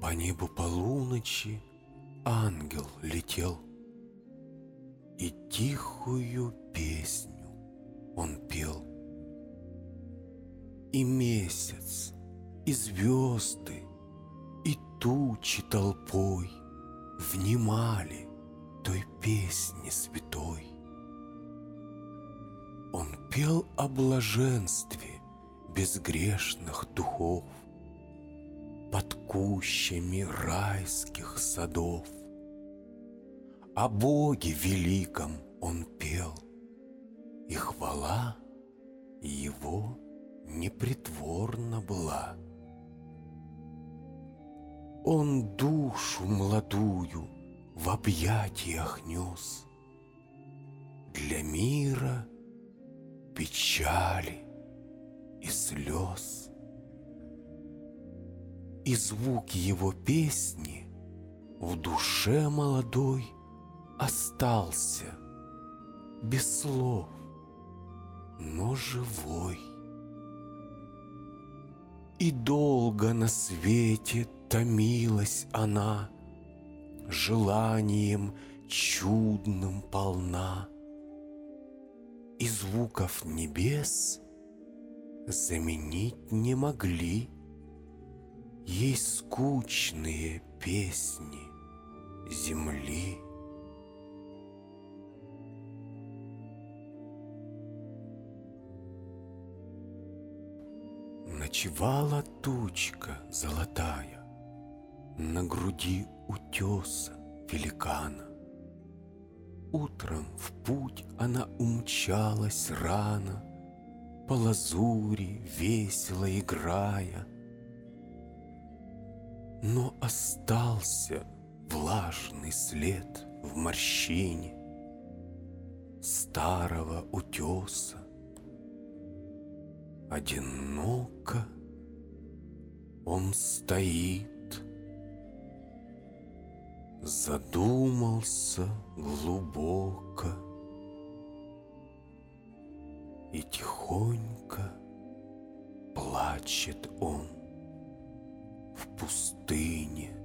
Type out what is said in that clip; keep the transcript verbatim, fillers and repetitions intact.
По небу полуночи ангел летел, и тихую песню он пел. И месяц, и звезды, и тучи толпой внимали той песне святой. Он пел о блаженстве безгрешных духов под кущами райских садов. О Боге великом он пел, и хвала его непритворна была. Он душу молодую в объятиях нес, для мира печали и слез. И звук его песни в душе молодой остался без слов, но живой. И долго на свете томилась она, желанием чудным полна, и звуков небес заменить не могли ей скучные песни земли. Ночевала тучка золотая на груди утеса великана. Утром в путь она умчалась рано, по лазури весело играя. Но остался влажный след в морщине старого утеса. Одиноко он стоит, задумался глубоко и тихонько плачет он в пустыне